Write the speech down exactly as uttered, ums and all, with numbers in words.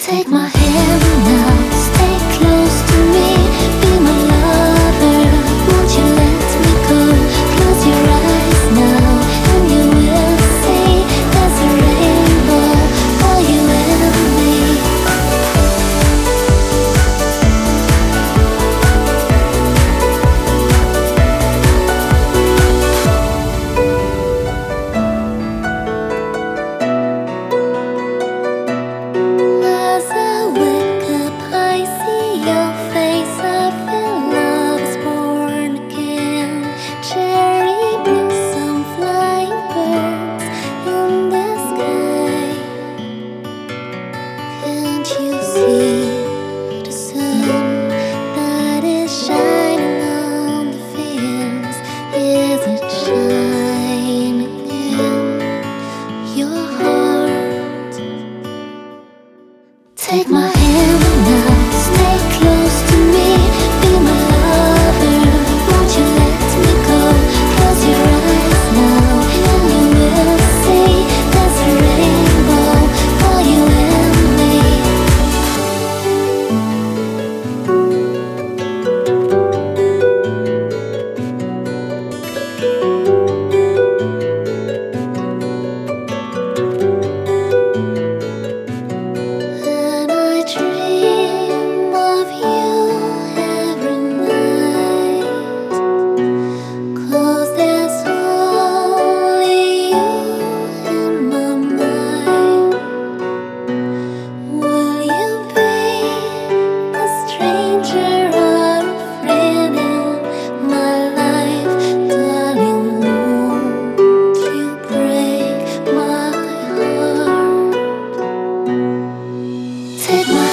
Take my hand now, stay close to me, be my lover. Won't you let me go? Close your eyes now, and you will see there's a rainbow for you and me. As I wake up, I see your face. I feel love is born again. Cherry blossom, flying birds in the sky. Can't you see the sun that is shining on the fields? Is it shining in your heart? Take my hand now, stay close to me, be my lover. Won't you let me go? Close your eyes now, and you will see there's a rainbow for you and me. And I dream of you every night, 'cause there's only you in my mind. Will you be a stranger or a friend in my life, darling? Won't you break my heart? Take my